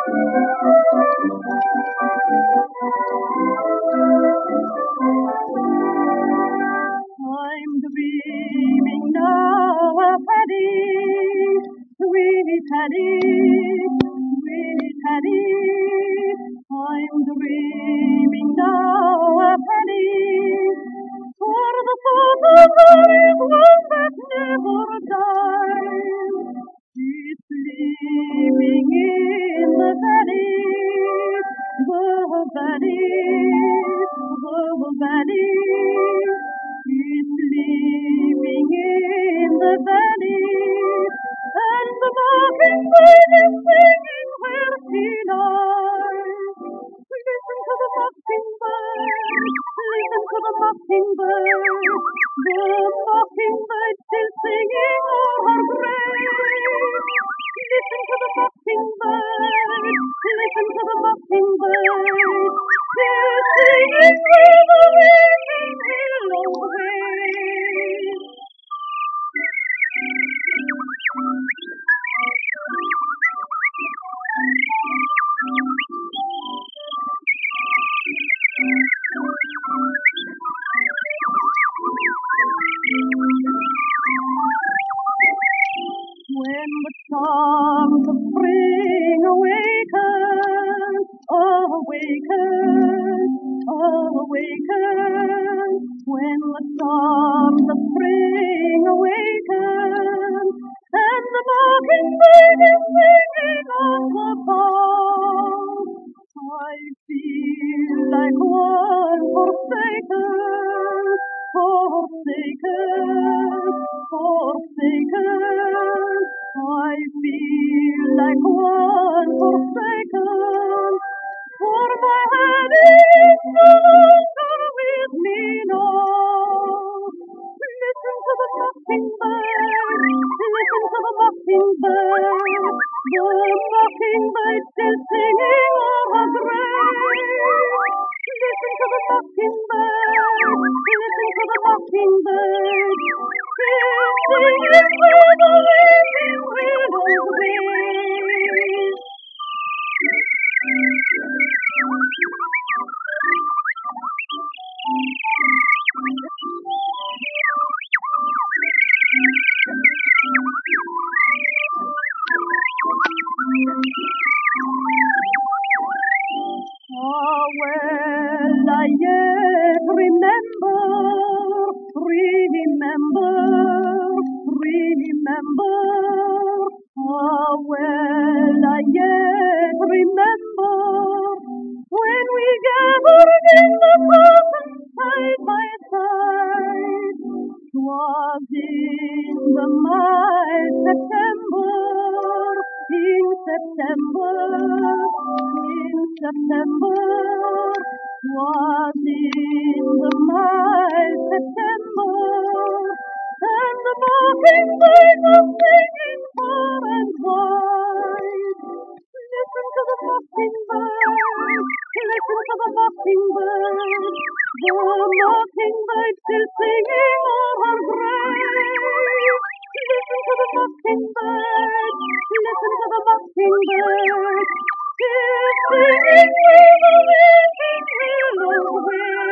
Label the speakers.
Speaker 1: I'm dreaming now of Paddy, sweet Paddy, sweet Paddy. I'm dreaming now of Paddy, for the thought of her is one that never dies. She's sleeping in the valley, the valley. She's sleeping in the valley, and the mockingbird is singing where she lies. Listen to the mockingbird, listen to the mockingbird. The mockingbird still singing o'er her grave. Listen to the mockingbird, listen to the mockingbird. Still singing where the weeping willow waves. When the songs of spring awaken, when the songs of spring awaken, and the mockingbird is singing on the bough, I feel like one forsaken. I feel like one forsaken, for my head is no longer with me now. Listen to the mockingbird, listen to the mockingbird. The mockingbird still singing o'er her grave. Listen to the mockingbird, listen to the mockingbird. Still singing where the weeping willow waves. Ah, well, I yet remember. Ah, well, I yet remember when we gathered in the garden side by side. 'Twas in the mild September, in September. 'Twas in the mild September, and the mockingbird was singing far and wide. Listen to the mockingbird, listen to the mockingbird. The mockingbird still singing o'er her grave. Listen to the mockingbird, listen to the mockingbird. Still singing where the weeping willow waves.